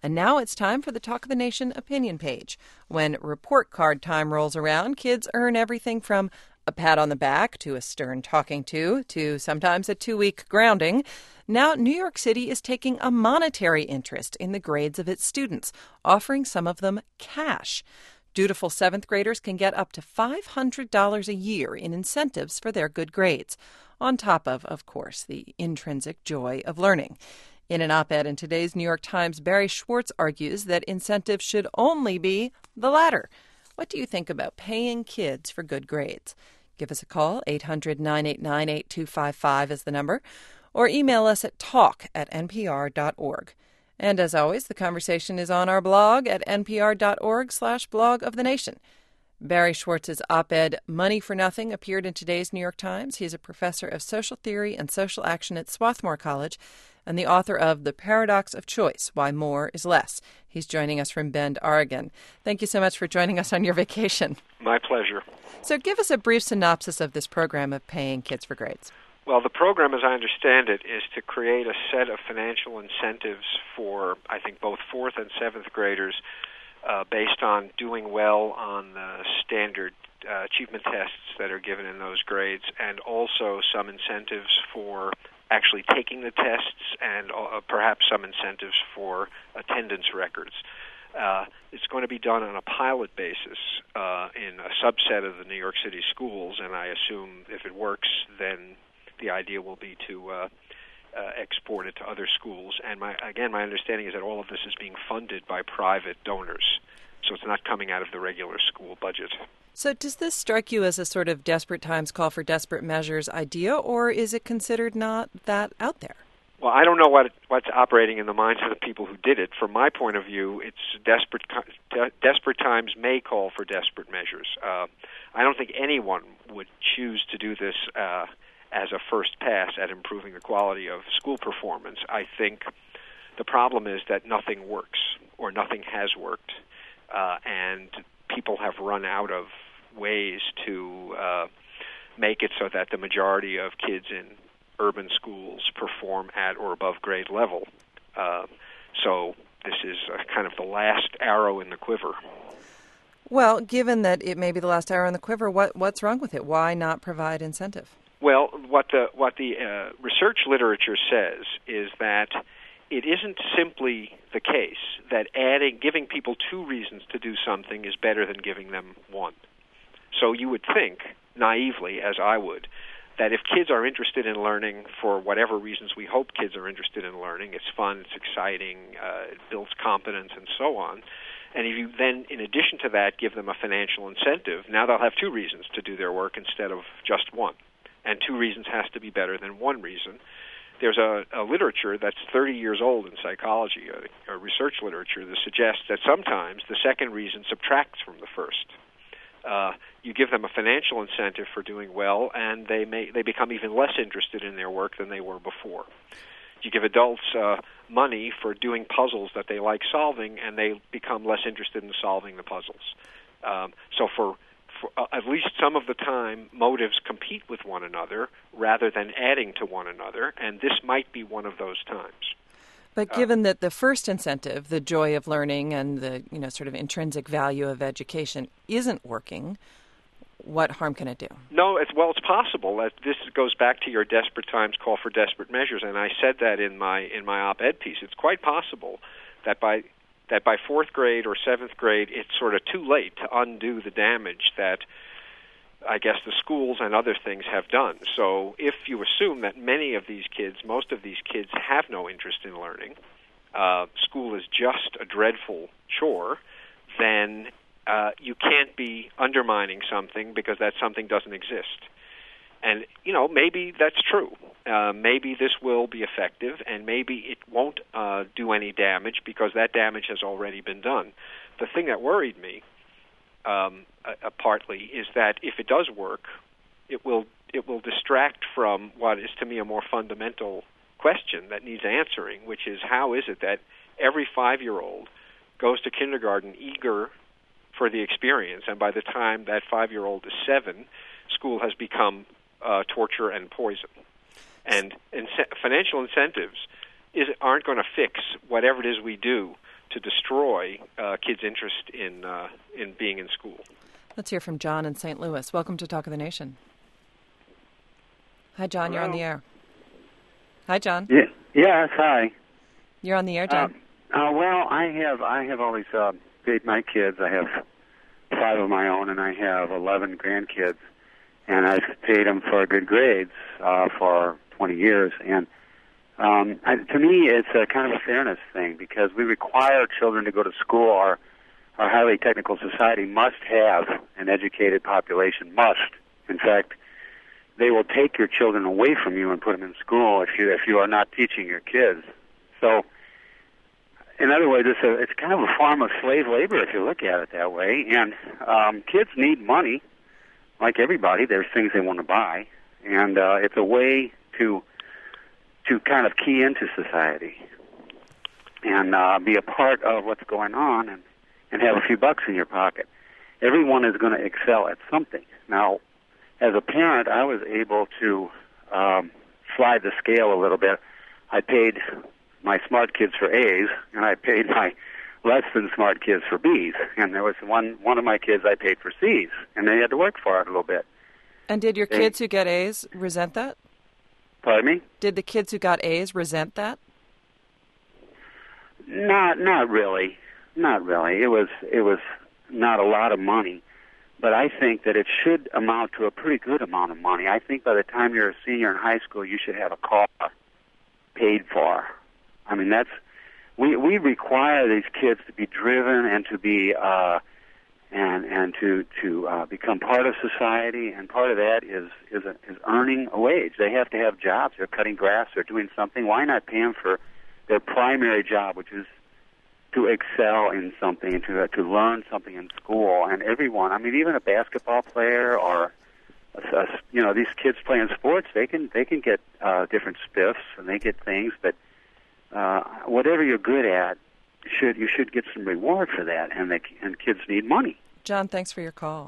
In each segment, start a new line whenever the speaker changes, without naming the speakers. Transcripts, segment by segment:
And now it's time for the Talk of the Nation opinion page. When report card time rolls around, kids earn everything from a pat on the back to a stern talking to sometimes a 2-week grounding. Now, New York City is taking a monetary interest in the grades of its students, offering some of them cash. Dutiful 7th graders can get up to $500 a year in incentives for their good grades, on top of course, the intrinsic joy of learning. In an op-ed in today's New York Times, Barry Schwartz argues that incentives should only be the latter. What do you think about paying kids for good grades? Give us a call. 800-989-8255 is the number. Or email us at talk@npr.org. And as always, the conversation is on our blog at npr.org/blog of the nation. Barry Schwartz's op-ed, Money for Nothing, appeared in today's New York Times. He's a professor of social theory and social action at Swarthmore College and the author of The Paradox of Choice, Why More is Less. He's joining us from Bend, Oregon. Thank you so much for joining us on your vacation.
My pleasure.
So give us a brief synopsis of this program of paying kids for grades.
Well, the program, as I understand it, is to create a set of financial incentives for, I think, both 4th and 7th graders based on doing well on the standard achievement tests that are given in those grades, and also some incentives for actually taking the tests and perhaps some incentives for attendance records. It's going to be done on a pilot basis in a subset of the New York City schools, and I assume if it works, then the idea will be to export it to other schools. And my understanding is that all of this is being funded by private donors, so it's not coming out of the regular school budget.
So does this strike you as a sort of desperate times call for desperate measures idea, or is it considered not that out there?
Well, I don't know what's operating in the minds of the people who did it. From my point of view, it's desperate times may call for desperate measures. I don't think anyone would choose to do this as a first pass at improving the quality of school performance. I think the problem is that nothing works or nothing has worked, and people have run out of ways to make it so that the majority of kids in urban schools perform at or above grade level. So this is kind of the last arrow in the quiver.
Well, given that it may be the last arrow in the quiver, what's wrong with it? Why not provide incentive?
Well, what the research literature says is that it isn't simply the case that giving people 2 reasons to do something is better than giving them 1. So you would think, naively, as I would, that if kids are interested in learning for whatever reasons we hope kids are interested in learning, it's fun, it's exciting, it builds competence, and so on, and if you then, in addition to that, give them a financial incentive, now they'll have 2 reasons to do their work instead of just 1. And 2 reasons has to be better than 1 reason. There's a literature that's 30 years old in psychology, a research literature that suggests that sometimes the second reason subtracts from the first. You give them a financial incentive for doing well, and they become even less interested in their work than they were before. You give adults money for doing puzzles that they like solving, and they become less interested in solving the puzzles. So for at least some of the time, motives compete with one another rather than adding to one another, and this might be one of those times.
But given that the first incentive, the joy of learning and the sort of intrinsic value of education, isn't working, what harm can it do?
No, it's possible. This goes back to your desperate times call for desperate measures, and I said that in my op-ed piece. It's quite possible that by 4th grade or 7th grade, it's sort of too late to undo the damage that I guess the schools and other things have done. So if you assume that most of these kids have no interest in learning, school is just a dreadful chore, then you can't be undermining something because that something doesn't exist. And, maybe that's true. Maybe this will be effective, and maybe it won't do any damage because that damage has already been done. The thing that worried me, partly, is that if it does work, it will distract from what is, to me, a more fundamental question that needs answering, which is how is it that every 5-year-old goes to kindergarten eager for the experience, and by the time that 5-year-old is 7, school has become torture and poison. And financial incentives aren't going to fix whatever it is we do to destroy kids' interest in being in school.
Let's hear from John in St. Louis. Welcome to Talk of the Nation. Hi, John.
Hello.
You're on the air. Hi, John.
Yeah. Yes. Hi.
You're on the air, John.
Well, I have always paid my kids. I have 5 of my own, and I have 11 grandkids, and I've paid them for good grades for 20 years. And to me, it's a kind of a fairness thing because we require children to go to school. Our highly technical society must have an educated population. Must, in fact. They will take your children away from you and put them in school if you are not teaching your kids. So, in other words, it's kind of a form of slave labor if you look at it that way. And kids need money, like everybody. There's things they want to buy, and it's a way to kind of key into society and be a part of what's going on and have a few bucks in your pocket. Everyone is going to excel at something. Now, as a parent, I was able to slide the scale a little bit. I paid my smart kids for A's, and I paid my less than smart kids for B's. And there was one of my kids I paid for C's, and they had to work for it a little bit.
And did your kids who get A's resent that?
Pardon me?
Did the kids who got A's resent that?
Not really. Not really. It was not a lot of money. But I think that it should amount to a pretty good amount of money. I think by the time you're a senior in high school, you should have a car paid for. I mean, we require these kids to be driven and to be and to become part of society. And part of that is earning a wage. They have to have jobs. They're cutting grass. They're doing something. Why not pay them for their primary job, which is to excel in something and to learn something in school? And everyone, I mean, even a basketball player or these kids playing sports, they can get different spiffs and they get things. But whatever you're good at, you should get some reward for that. And kids need money.
John, thanks for your call.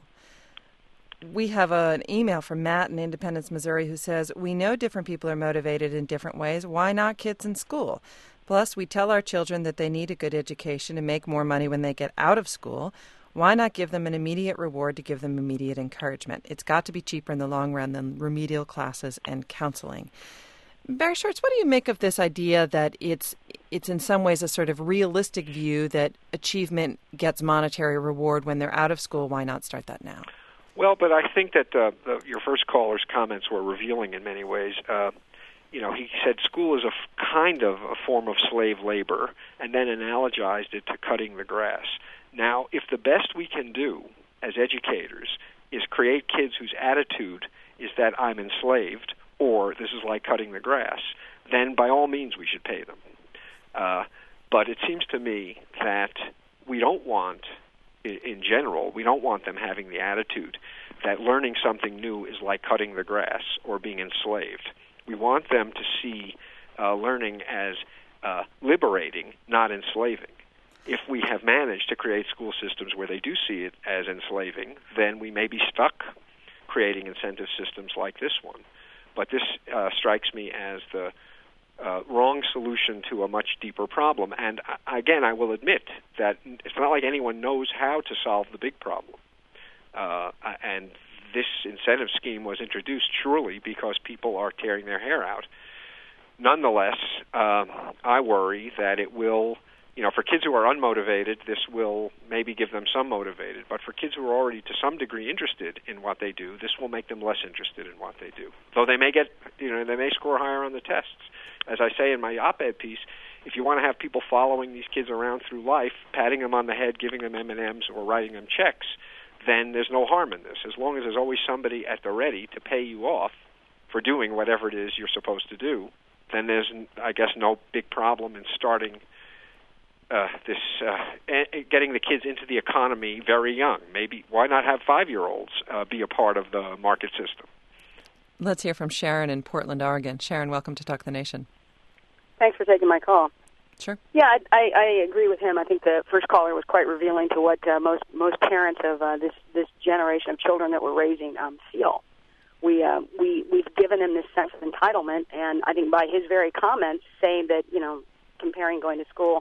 We have an email from Matt in Independence, Missouri, who says, "We know different people are motivated in different ways. Why not kids in school? Plus, we tell our children that they need a good education and make more money when they get out of school. Why not give them an immediate reward to give them immediate encouragement? It's got to be cheaper in the long run than remedial classes and counseling." Barry Schwartz, what do you make of this idea that it's in some ways a sort of realistic view that achievement gets monetary reward when they're out of school? Why not start that now?
Well, but I think that your first caller's comments were revealing in many ways. He said school is a kind of a form of slave labor, and then analogized it to cutting the grass. Now, if the best we can do as educators is create kids whose attitude is that I'm enslaved or this is like cutting the grass, then by all means we should pay them. But it seems to me that we don't want, in general, we don't want them having the attitude that learning something new is like cutting the grass or being enslaved. We want them to see learning as liberating, not enslaving. If we have managed to create school systems where they do see it as enslaving, then we may be stuck creating incentive systems like this one. But this strikes me as the wrong solution to a much deeper problem. And again, I will admit that it's not like anyone knows how to solve the big problem. And this incentive scheme was introduced surely because people are tearing their hair out. Nonetheless, I worry that it will, for kids who are unmotivated, this will maybe give them some motivated. But for kids who are already to some degree interested in what they do, this will make them less interested in what they do. Though they may get, they may score higher on the tests. As I say in my op-ed piece, if you want to have people following these kids around through life, patting them on the head, giving them M&Ms, or writing them checks, then there's no harm in this. As long as there's always somebody at the ready to pay you off for doing whatever it is you're supposed to do, then there's, I guess, no big problem in starting getting the kids into the economy very young. Maybe why not have 5-year-olds be a part of the market system?
Let's hear from Sharon in Portland, Oregon. Sharon, welcome to Talk the Nation.
Thanks for taking my call.
Sure.
Yeah, I agree with him. I think the first caller was quite revealing to what most parents of this generation of children that we're raising feel. We've given him this sense of entitlement, and I think by his very comments saying that comparing going to school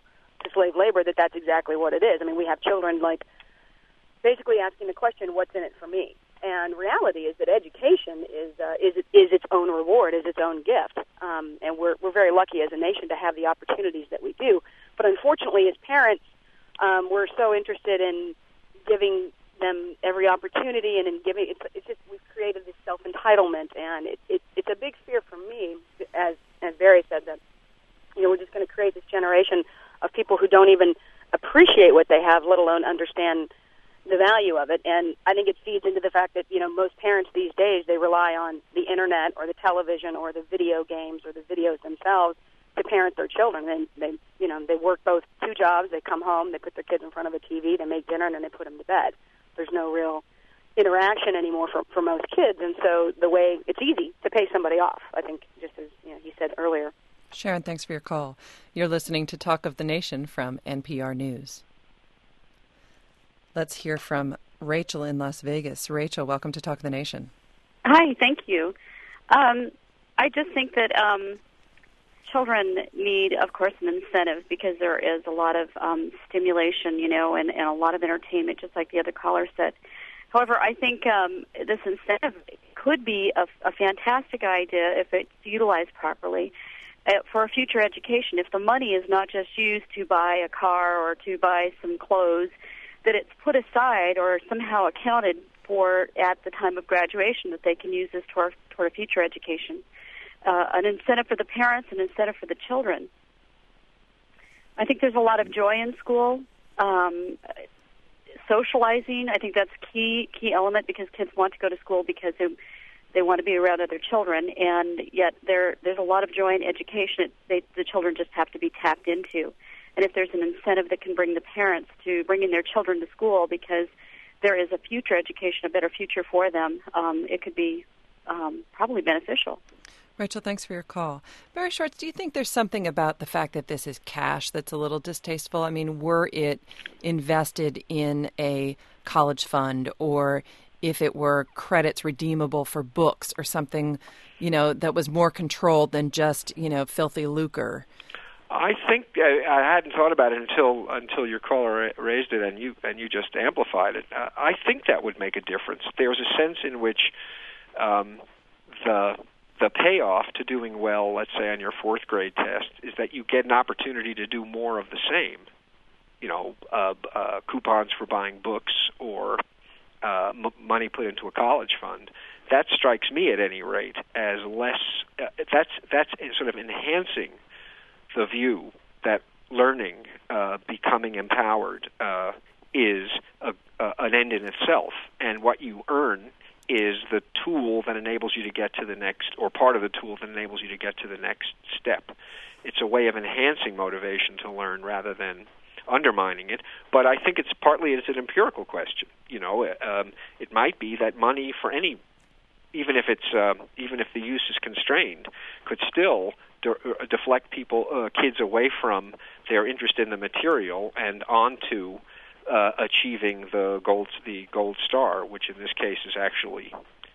to slave labor, that's exactly what it is. I mean, we have children, like, basically asking the question, what's in it for me? And reality is that education is its own reward, is its own gift. And we're very lucky as a nation to have the opportunities that we do. But unfortunately, as parents, we're so interested in giving them every opportunity and in giving. It's just we've created this self-entitlement, and it's a big fear for me, as Barry said, that we're just going to create this generation of people who don't even appreciate what they have, let alone understand the value of it. And I think it feeds into the fact that, most parents these days, they rely on the internet or the television or the video games or the videos themselves to parent their children. And they work both two jobs. They come home, they put their kids in front of a TV, they make dinner, and then they put them to bed. There's no real interaction anymore for most kids. And so it's easy to pay somebody off, I think, just as he said earlier.
Sharon, thanks for your call. You're listening to Talk of the Nation from NPR News. Let's hear from Rachel in Las Vegas. Rachel, welcome to Talk of the Nation.
Hi, thank you. I just think that children need, of course, an incentive because there is a lot of stimulation, and a lot of entertainment, just like the other caller said. However, I think this incentive could be a fantastic idea if it's utilized properly for a future education. If the money is not just used to buy a car or to buy some clothes, that it's put aside or somehow accounted for at the time of graduation, that they can use this toward a future education. An incentive for the parents, an incentive for the children. I think there's a lot of joy in school. Socializing, I think that's key element, because kids want to go to school because they want to be around other children, and yet there's a lot of joy in education. The children just have to be tapped into. And if there's an incentive that can bring the parents to bringing their children to school because there is a future education, a better future for them, it could be probably beneficial.
Rachel, thanks for your call. Barry Schwartz, do you think there's something about the fact that this is cash that's a little distasteful? I mean, were it invested in a college fund, or if it were credits redeemable for books or something, that was more controlled than just, filthy lucre?
I think I hadn't thought about it until your caller raised it, and you just amplified it. I think that would make a difference. There's a sense in which the payoff to doing well, let's say on your fourth grade test, is that you get an opportunity to do more of the same. Coupons for buying books or money put into a college fund. That strikes me, at any rate, as less. That's sort of enhancing the view that learning, becoming empowered, is an end in itself, and what you earn is the tool that enables you to get to the next, or part of the tool that enables you to get to the next step. It's a way of enhancing motivation to learn rather than undermining it. But I think it's an empirical question. It might be that money for any, even if the use is constrained, could still deflect kids away from their interest in the material and onto achieving the gold star, which in this case is actually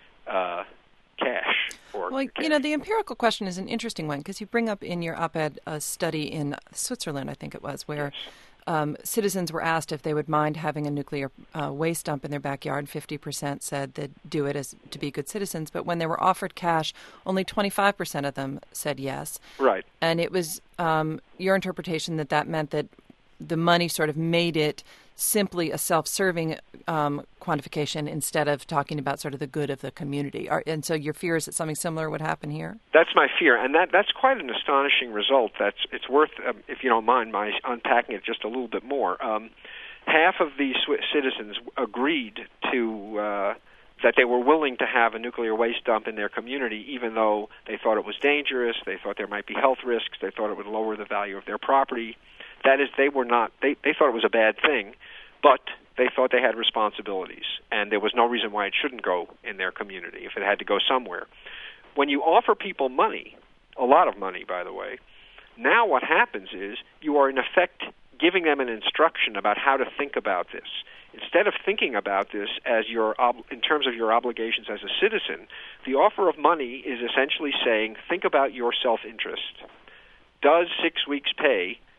cash.
The empirical question is an interesting one, because you bring up in your op-ed a study in Switzerland, I think it was, where citizens were asked if they would mind having a nuclear waste dump in their backyard. 50% said they'd do it as to be good citizens, but when they were offered cash, only 25% of them said yes.
Right.
And it was your interpretation that meant that the money sort of made it simply a self-serving quantification instead of talking about sort of the good of the community. And so your fear is that something similar would happen here?
That's my fear, and that's quite an astonishing result. It's worth, if you don't mind, my unpacking it just a little bit more. Half of the citizens agreed to that they were willing to have a nuclear waste dump in their community, even though they thought it was dangerous, they thought there might be health risks, they thought it would lower the value of their property. That is, they thought it was a bad thing, but they thought they had responsibilities, and there was no reason why it shouldn't go in their community if it had to go somewhere. When you offer people money, a lot of money, by the way, now what happens is you are in effect giving them an instruction about how to think about this. Instead of thinking about this as in terms of your obligations as a citizen, the offer of money is essentially saying, think about your self-interest. Does 6 weeks' pay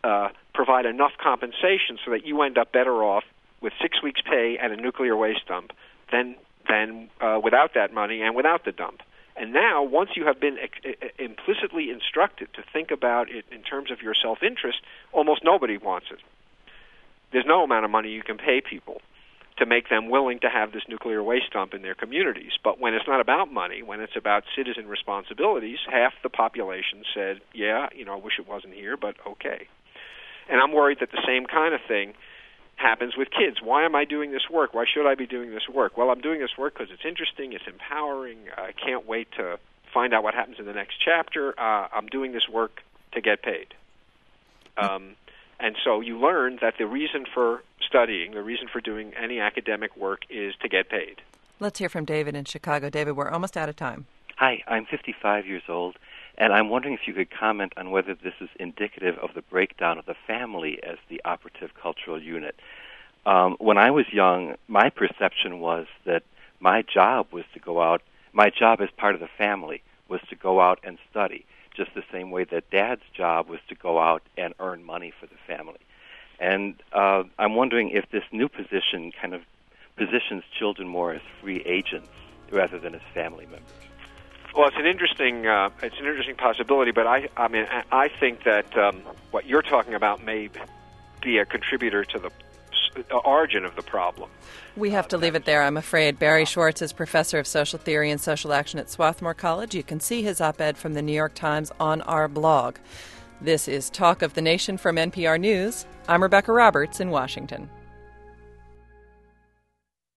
provide enough compensation so that you end up better off with 6 weeks' pay and a nuclear waste dump than without that money and without the dump. And now, once you have been implicitly instructed to think about it in terms of your self-interest, almost nobody wants it. There's no amount of money you can pay people to make them willing to have this nuclear waste dump in their communities. But when it's not about money, when it's about citizen responsibilities, half the population said, yeah, I wish it wasn't here, but okay. And I'm worried that the same kind of thing happens with kids. Why am I doing this work? Why should I be doing this work? Well, I'm doing this work because it's interesting, it's empowering. I can't wait to find out what happens in the next chapter. I'm doing this work to get paid. And so you learn that the reason for studying, the reason for doing any academic work is to get paid.
Let's hear from David in Chicago. David, we're almost out of time.
Hi, I'm 55 years old, and I'm wondering if you could comment on whether this is indicative of the breakdown of the family as the operative cultural unit. When I was young, my perception was that my job as part of the family was to go out and study, just the same way that Dad's job was to go out and earn money for the family. And I'm wondering if this new position kind of positions children more as free agents rather than as family members.
Well, it's an interesting possibility, but I think that what you're talking about may be a contributor to the origin of the problem.
We have to leave it there, I'm afraid. Barry Schwartz is professor of social theory and social action at Swarthmore College. You can see his op-ed from the New York Times on our blog. This is Talk of the Nation from NPR News. I'm Rebecca Roberts in Washington.